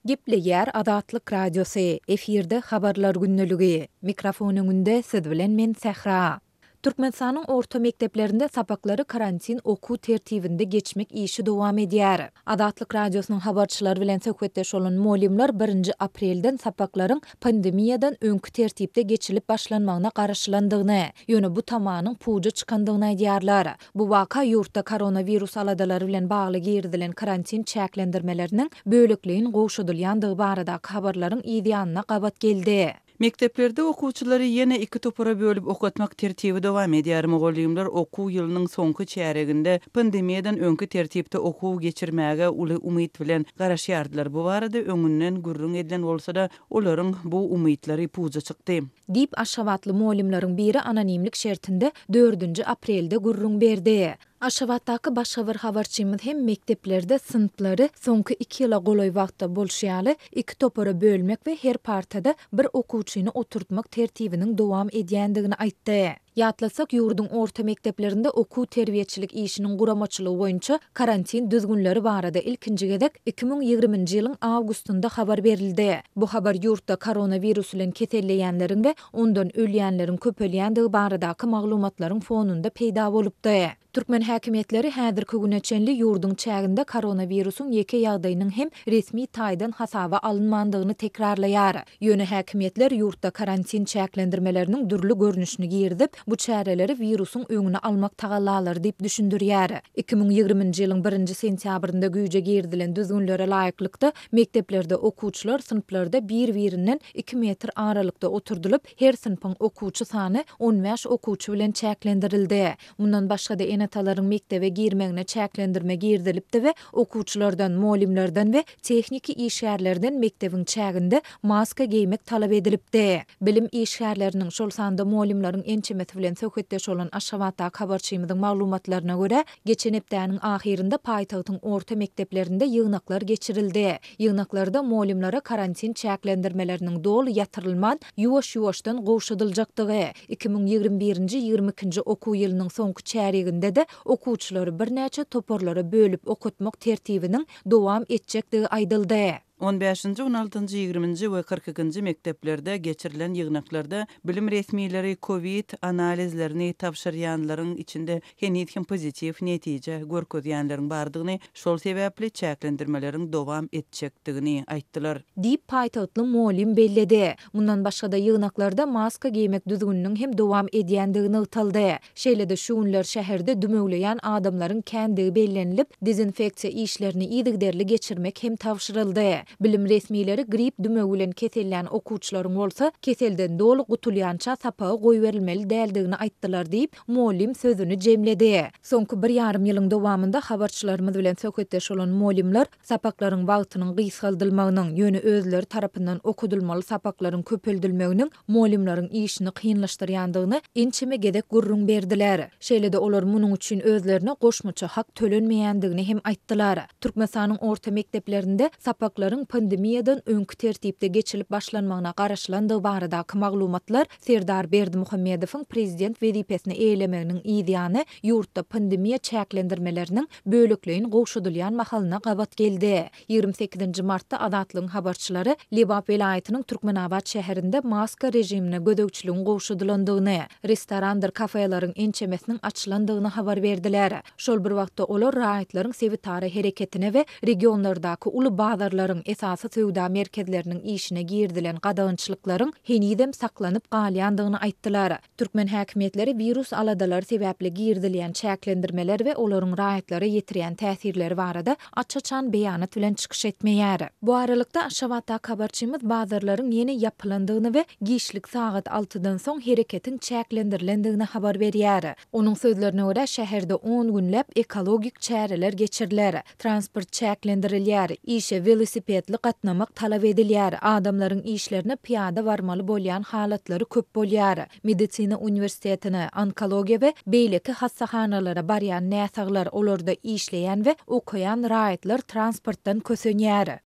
Gepleýär Adatlyk Radiosu, efirde habarlar günneligi. Mikrofonunda siz bilen men Sähra. Türkmenistanyň orta mekdeplerinde sapaklary karantin okuw tertibinde geçmek işi dowam edýär. Adatlyk Radiosynyň habarçylary bilen söhbetdeş bolan molimler 1 aprelden sapaklaryň pandemiýadan öňkü tertipde geçilip başlanmagyna garaşlandygyny, ýöne bu tamanyň puja çykandygyny aýdýarlar. Bu waka ýurtda koronavirus aladalary bilen bagly girdilen karantin çäklendirmeleriniň bölekliğin gowşudylýandygy baradaky habarlaryň ýa-da gabat geldi. Mekteplerde okuwçylary ýene 2 topara bölüp okutmak tertibi dowam edýär. Mogollymlar okuw ýylynyň soňky çäreginde pandemiýadan öňkü tertipde okuw geçirmäge uly umyt bilen garaşýardylar. Bu barada öňünden gürrüň edilen bolsa-da olaryň bu umytlary puja çykdy. Dip Aşgabatly molimlaryň biri anonimlik şertinde 4 aprelde gürrüň berdi. Aşgabatdaky başga bir habarçymyz hem mekteplerde sınıflary soňky 2 ýyla golay wagtda bolşýaly 2 topara bölmek we her partada bir okuwçyny oturtmak tertibiniň dowam edýändigini aýtdy. Ýatlasak ýurdun orta mekteplerinde okuw terbiýetçilik işiniň guramaçylygy boýunça karantin düzgünleri barada ilkinji gedek 2020-nji ýylyň awgustunda habar berildi. Bu habar ýurtda koronavirus bilen keselleýänleriň we ondan ölýänleriň köpelýändigi baradaky maglumatlaryň fonunda peýda bolupdy. Türkmen häkimetleri häzirki güneçenli ýurdun çäginde koronavirusyň ýeke ýagdaýynyň hem resmi taýdan hasaba alynmandygyny tekrarlaýar. Ýöne häkimetler ýurtda karantin çäklendirmeleriniň dürli görnüşini girdip, bu çäreleri virusyň öňüne almak tagallar diýip düşündirýär. 2020-nji ýylyň 1 sentýabrynda güýje girdilen düzgünlere laýyklykda mekteplerde okuwçylar sınıflarda bir-birinden 2 metr aralykda oturdulyp, her sınıfyň okuwçy sany 15 okuwçy bilen çäklendirildi. Mundan başga da enatalaryň mektebe girmegine çäklendirme girdilipdi we okuwçylardan, molimlerden we texniki işgärlerden mektebiň çäginde maska giymek talap edilipdi. Bilim işgärleriniň şol sanda molimlaryň ençemeti bilen söhbetdeş bolan Aşgabatda habarçymyzyň maglumatlaryna görä, geçen hepdäniň ahirinde paýtagtyň orta mekteplerinde ýygnaklar geçirildi. Ýygnaklarda molimlara karantin çäklendirmeleriniň dol ýatyrylman ýuwaş-ýuwaşdan gowşudyljakdygy, 2021-nji 22-nji okuw ýylynyň soňky çäreginde de okuwçylary birnäçe toporlara bölüp okutmak tertibiniň dowam etjekdigi aýdyldy. 15-nji, 16-njy, 20-nji we 42-nji mekteplerde geçirilen ýygnaklarda bilim resmiýetleri COVID analizlerini tapşyrýanlaryň içinde hem pozitiv netije görkezýänleriň bardygyny, şol sebäpli çäklendirmeleriň dowam etjekdigini aýtdylar. Diýip paýtagtly molim belledi. Mundan başga da ýygnaklarda maska giymek düzgünniň hem dowam edýändigini ýytaldy. Şeýle-de şu günler şäherde dümegleýän adamlaryň kendigi bellenilip, dezinfeksiýa işlerini ýygyderli geçirmek hem tawşyryldy. Bilim resmiýetleri grip dümegi bilen keselýän okuwçylaryň bolsa, keselden doly gutulýança sapagy goýberilmeli däldigini aýtdylar diýip molim sözüni jemledi. Soňky 1,5 ýylyň dowamında habarçylarymyz bilen söhbetdeş bolan molimler sapaklaryň wagtynyň gysgalydylymagynyň, ýöne özleri tarapyndan okudylmaly sapaklaryň köpeldilmeginiň molimlaryň işini kynlaşdyrýandygyny ençeme gedek gurrun berdiler. Şeýle-de olar munyň üçin özlerine goşmaça hak tölenmeýändigini hem aýtdylar. Türkmenistanyň orta mekteplerinde sapaklaryň pandemiýadan öňkü tertipde geçilip başlanmagyna garaşlandygy baradaky maglumatlar Serdar Berdimuhammedowyň prezident wezipesini eýlemeginiň ýa-da ýurtda pandemiýa çäklendirmeleriniň bölekliğin gowşudylýan mahalyna gabat geldi. 28-nji martda Adatlyň habarçylary Lebap welaýatynyň Türkmenabad şäherinde maska rejimine gödökçiligiň gowşudylandygyny, restoranlar, kafelaryň ençemesiniň açylandygyny habar berdiler. Şol bir wagtda olar raýatlaryň sebitary hereketine we regionlardaky uly bazarlaryň esasy söwda merkezleriniň işine girdilen gadagynçylyklaryň henidem saklanyp galýandygyny aýtdylar. Türkmen häkimetleri virus aladalary sebäpli girdilýän çäklendirmeler we olaryň raýatlara ýetirýän täsirleri barada açaçan beýanat bilen çykyş etmeýär. Bu aralykda Aşgabatda habarçymyz bazarlaryň ýene ýapylandygyny we gişlik sagat 6-dan soň hereketiň çäklendirilendигini habar berýär. Onuň sözlerine görä şäherde 10 günläp ekologik çäreler geçiriler, transport çäklendirilýär, işe velosipedli gatnamak talap edilýär, adamlaryň işlerine piýada barmaly bolýan halatlary köp bolýar. Medisina universitetine, onkologiýa we beýleki hassahanalara barýan näsaglar olarda işleýän we okuyan raýatlar transportdan kösenýär.